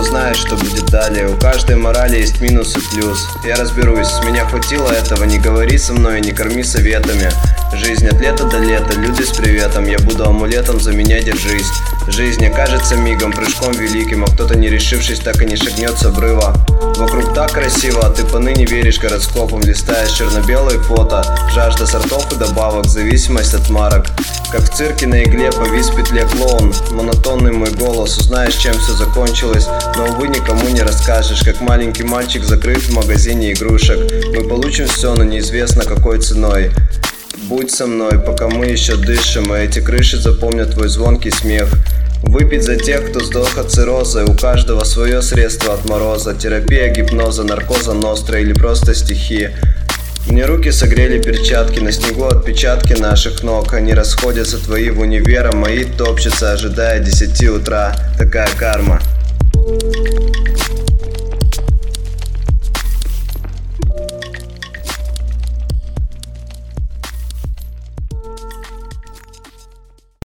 знает, что будет далее. У каждой морали есть минус и плюс. Я разберусь, с меня хватило этого. Не говори со мной, не корми советами. Жизнь от лета до лета, люди с приветом. Я буду амулетом, за меня держись. Жизнь окажется мигом, прыжком великим, а кто-то, не решившись, так и не шагнет с обрыва. Вокруг так красиво, а ты поныне веришь гороскопам. Листаешь черно-белые фото, жажда сортов и добавок, зависимость от марок. Как в цирке на игле повис в петле клоун. Монотонный мой голос, узнаешь, чем все закончилось, но, увы, никому не расскажешь. Как маленький мальчик, закрыт в магазине игрушек. Мы получим все, но неизвестно какой ценой. Будь со мной, пока мы еще дышим, и эти крыши запомнят твой звонкий смех. Выпить за тех, кто сдох от цирроза, у каждого свое средство от мороза. Терапия гипноза, наркоза ностра или просто стихи. Мне руки согрели перчатки, на снегу отпечатки наших ног. Они расходятся, твои в универ, а мои топчутся, ожидая 10 утра. Такая карма.